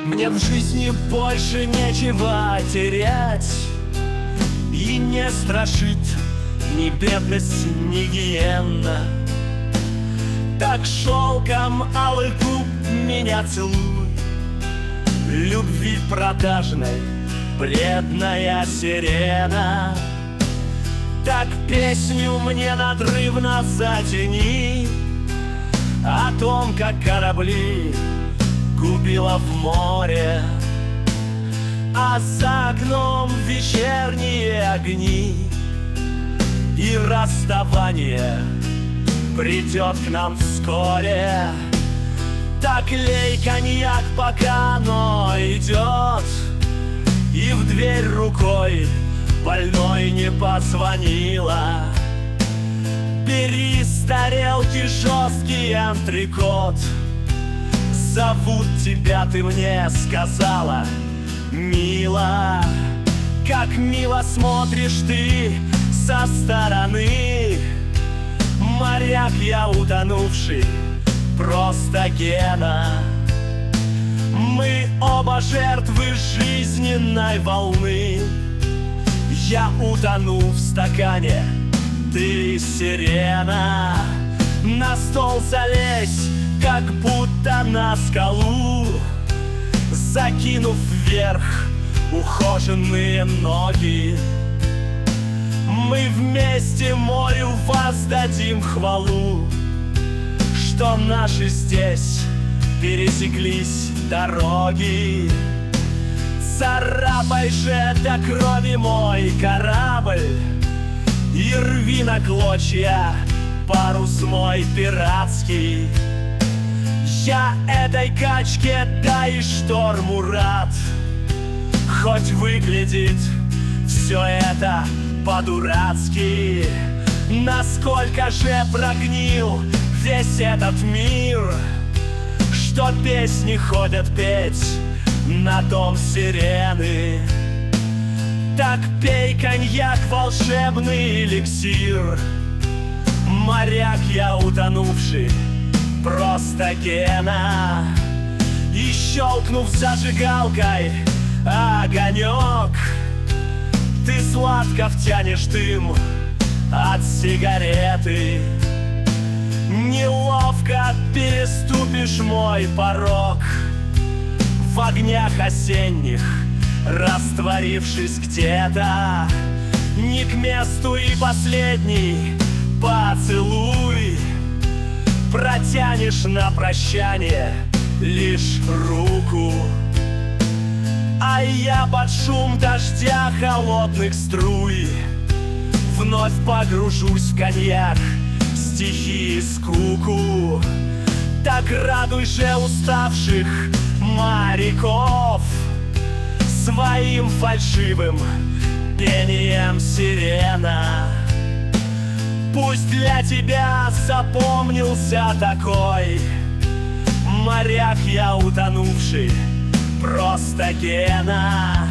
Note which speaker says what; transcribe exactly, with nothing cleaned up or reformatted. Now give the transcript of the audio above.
Speaker 1: Мне в жизни больше нечего терять, и не страшит ни бедность, ни гиена. Так шелком алых губ меня целуй, любви продажной бледная сирена. Так песню мне надрывно затяни о том, как корабли губила в море, а за окном вечерние огни, и расставание придет к нам вскоре. Так лей коньяк, пока оно идет, и в дверь рукой больной не позвонила. Бери с тарелки жесткий антрекот, зовут тебя, ты мне сказала, мила. Как мило смотришь ты со стороны, моряк я утонувший, просто Гена. Мы оба жертвы жизненной волны. Я утону в стакане, ты сирена. На стол залезь, как будто на скалу, закинув вверх ухоженные ноги. Мы вместе морю воздадим хвалу, что наши здесь пересеклись дороги. Царапай же до крови мой корабль и рви на клочья парус мой пиратский. Я этой качке, да и шторму рад, хоть выглядит все это по-дурацки. Насколько же прогнил весь этот мир, что песни ходят петь на дом сирены. Так пей коньяк, волшебный эликсир, моряк я утонувший, просто Гена. И щелкнув зажигалкой огонек, ты сладко втянешь дым от сигареты. Неловко переступишь мой порог, в огнях осенних растворившись где-то. Не к месту и последний поцелуй протянешь на прощание лишь руку. А я под шум дождя холодных струй вновь погружусь в коньяк, стихи и скуку. Так радуй же уставших моряков своим фальшивым пением, сирена. Пусть для тебя запомнился такой моряк я утонувший, просто Гена.